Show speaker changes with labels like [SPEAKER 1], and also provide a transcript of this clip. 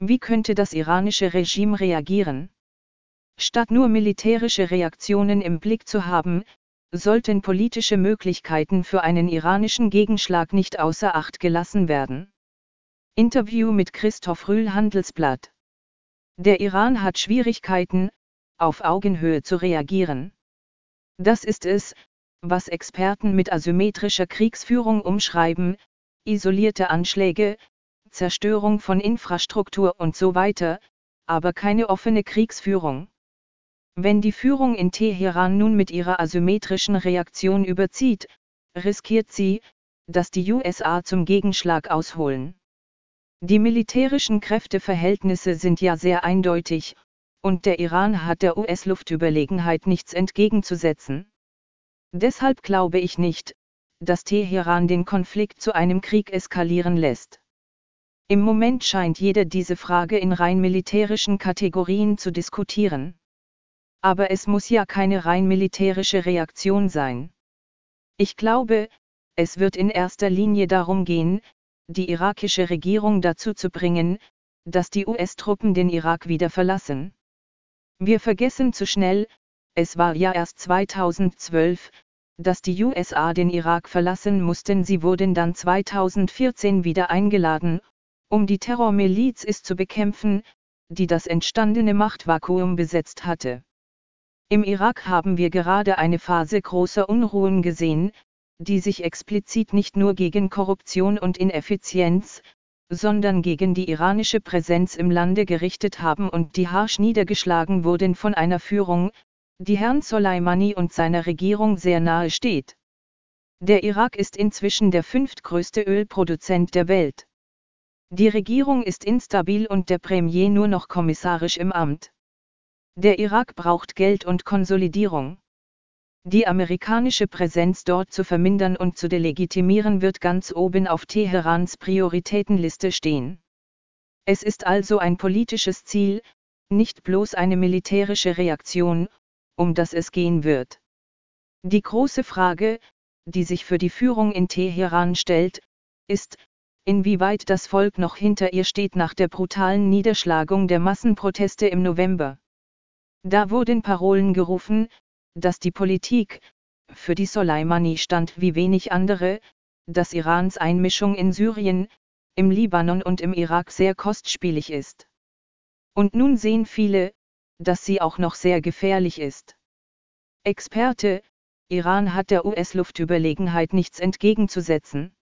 [SPEAKER 1] Wie könnte das iranische Regime reagieren? Statt nur militärische Reaktionen im Blick zu haben, sollten politische Möglichkeiten für einen iranischen Gegenschlag nicht außer Acht gelassen werden. Interview mit Christoph Rühl, Handelsblatt. Der Iran hat Schwierigkeiten, auf Augenhöhe zu reagieren. Das ist es, was Experten mit asymmetrischer Kriegsführung umschreiben: isolierte Anschläge, Zerstörung von Infrastruktur und so weiter, aber keine offene Kriegsführung. Wenn die Führung in Teheran nun mit ihrer asymmetrischen Reaktion überzieht, riskiert sie, dass die USA zum Gegenschlag ausholen. Die militärischen Kräfteverhältnisse sind ja sehr eindeutig, und der Iran hat der US-Luftüberlegenheit nichts entgegenzusetzen. Deshalb glaube ich nicht, dass Teheran den Konflikt zu einem Krieg eskalieren lässt. Im Moment scheint jeder diese Frage in rein militärischen Kategorien zu diskutieren. Aber es muss ja keine rein militärische Reaktion sein. Ich glaube, es wird in erster Linie darum gehen, die irakische Regierung dazu zu bringen, dass die US-Truppen den Irak wieder verlassen. Wir vergessen zu schnell, es war ja erst 2012, dass die USA den Irak verlassen mussten. Sie wurden dann 2014 wieder eingeladen, um die Terrormiliz IS zu bekämpfen, die das entstandene Machtvakuum besetzt hatte. Im Irak haben wir gerade eine Phase großer Unruhen gesehen, die sich explizit nicht nur gegen Korruption und Ineffizienz, sondern gegen die iranische Präsenz im Lande gerichtet haben und die harsch niedergeschlagen wurden von einer Führung, die Herrn Soleimani und seiner Regierung sehr nahe steht. Der Irak ist inzwischen der fünftgrößte Ölproduzent der Welt. Die Regierung ist instabil und der Premier nur noch kommissarisch im Amt. Der Irak braucht Geld und Konsolidierung. Die amerikanische Präsenz dort zu vermindern und zu delegitimieren wird ganz oben auf Teherans Prioritätenliste stehen. Es ist also ein politisches Ziel, nicht bloß eine militärische Reaktion, um das es gehen wird. Die große Frage, die sich für die Führung in Teheran stellt, ist, inwieweit das Volk noch hinter ihr steht nach der brutalen Niederschlagung der Massenproteste im November. Da wurden Parolen gerufen, dass die Politik, für die Soleimani stand wie wenig andere, dass Irans Einmischung in Syrien, im Libanon und im Irak sehr kostspielig ist. Und nun sehen viele, dass sie auch noch sehr gefährlich ist. Experte: Iran hat der US-Luftüberlegenheit nichts entgegenzusetzen.